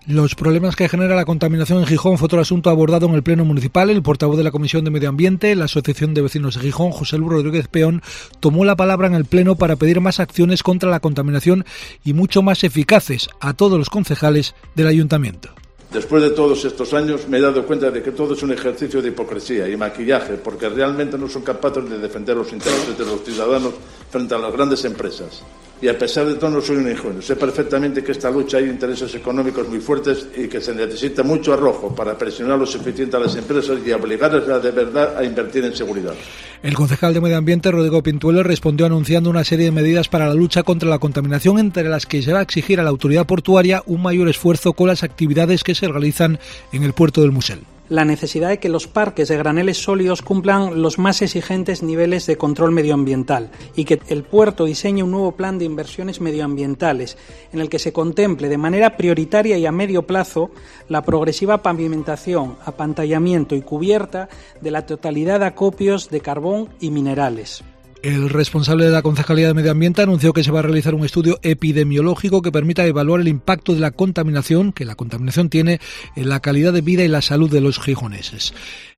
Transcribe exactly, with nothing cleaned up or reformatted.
Los problemas que genera la contaminación en Gijón fue otro asunto abordado en el Pleno Municipal. El portavoz de la Comisión de Medio Ambiente, la Asociación de Vecinos de Gijón, José Luis Rodríguez Peón, tomó la palabra en el Pleno para pedir más acciones contra la contaminación y mucho más eficaces a todos los concejales del Ayuntamiento. Después de todos estos años me he dado cuenta de que todo es un ejercicio de hipocresía y maquillaje, porque realmente no son capaces de defender los intereses de los ciudadanos frente a las grandes empresas. Y a pesar de todo no soy un ingenuo. Sé perfectamente que esta lucha hay intereses económicos muy fuertes y que se necesita mucho arrojo para presionar lo suficiente a las empresas y obligarlas de verdad a invertir en seguridad. El concejal de Medio Ambiente, Rodrigo Pintuelo, respondió anunciando una serie de medidas para la lucha contra la contaminación, entre las que se va a exigir a la autoridad portuaria un mayor esfuerzo con las actividades que se realizan en el puerto del Musel. La necesidad de que los parques de graneles sólidos cumplan los más exigentes niveles de control medioambiental y que el puerto diseñe un nuevo plan de inversiones medioambientales en el que se contemple de manera prioritaria y a medio plazo la progresiva pavimentación, apantallamiento y cubierta de la totalidad de acopios de carbón y minerales. El responsable de la Concejalía de Medio Ambiente anunció que se va a realizar un estudio epidemiológico que permita evaluar el impacto de la contaminación que la contaminación tiene en la calidad de vida y la salud de los gijoneses.